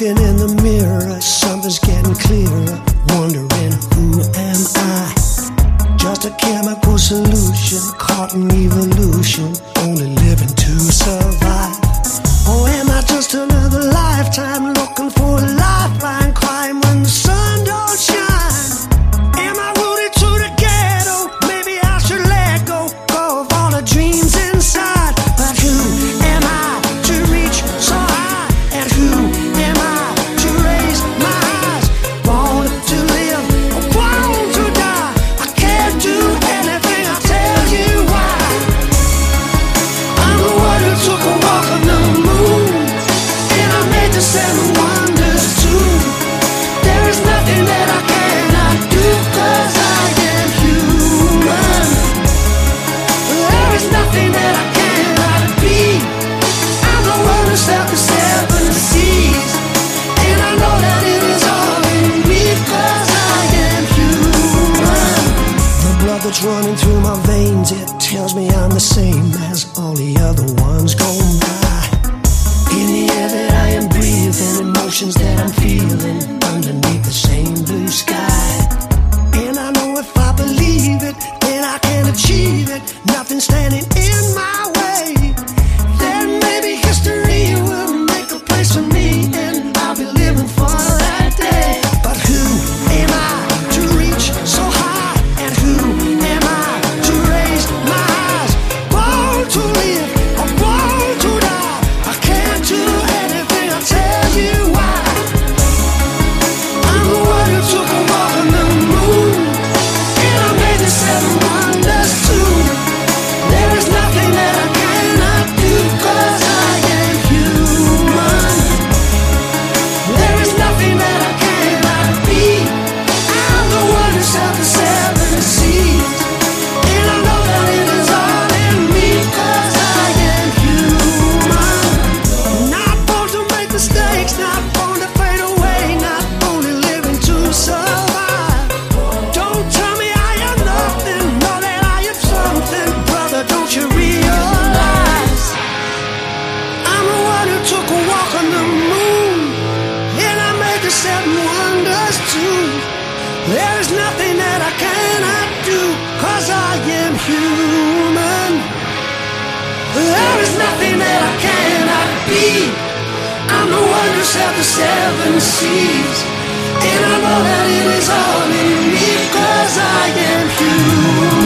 Looking in the mirror, something's getting clearer. Wondering who am I? Just a chemical solution, caught in evolution, only living to survive. Or am I just another lifetime looking for a lifeline, crying when the sun don't shine? Am I rooted to the ghetto? Maybe I should let go of all the dreams inside. But who am I to reach so high? And who am I to raise my eyes? Born to live or born to die? I can't do anything, I'll tell you why. I'm the one who took a walk on the moon, and I made the 7 wonders too. There is nothing that I cannot do, 'cause I am human. There is nothing that I cannot be. I'm the one who stepped the 7 seas, and I know that it is all in me, 'cause I am human. The blood that's running through my veins, it tells me I'm the same as all the other ones gone by. In the air that I am breathing, emotions that I'm feeling underneath the same blue sky. And I know if I believe it, then I can achieve it. Nothing standing in my way. Then maybe history will make a place for me, and I'll be living for that day. But who am I to reach so high? And who am I to raise my eyes? Born to live or born to die? I can't do anything, I'll tell you why. I'm the one who took a walk on the moon, and I made the 7 wonders too. There is nothing that I cannot do, 'cause I am human. There is nothing that I cannot be. I'm the one who sailed the 7 seas, and I know that it is all in me, 'cause I am human. Not born to make mistakes, not born to fade away, not only living to survive. Don't tell me I am nothing, know that I am something. Brother, don't you realize I'm the one who took a walk on the moon, and I made the 7 wonders too. There is nothing that I cannot do, 'cause I am human. There is nothing that I cannot be. I'm the one who sailed the 7 seas, and I know that it is all in me, 'cause I am human.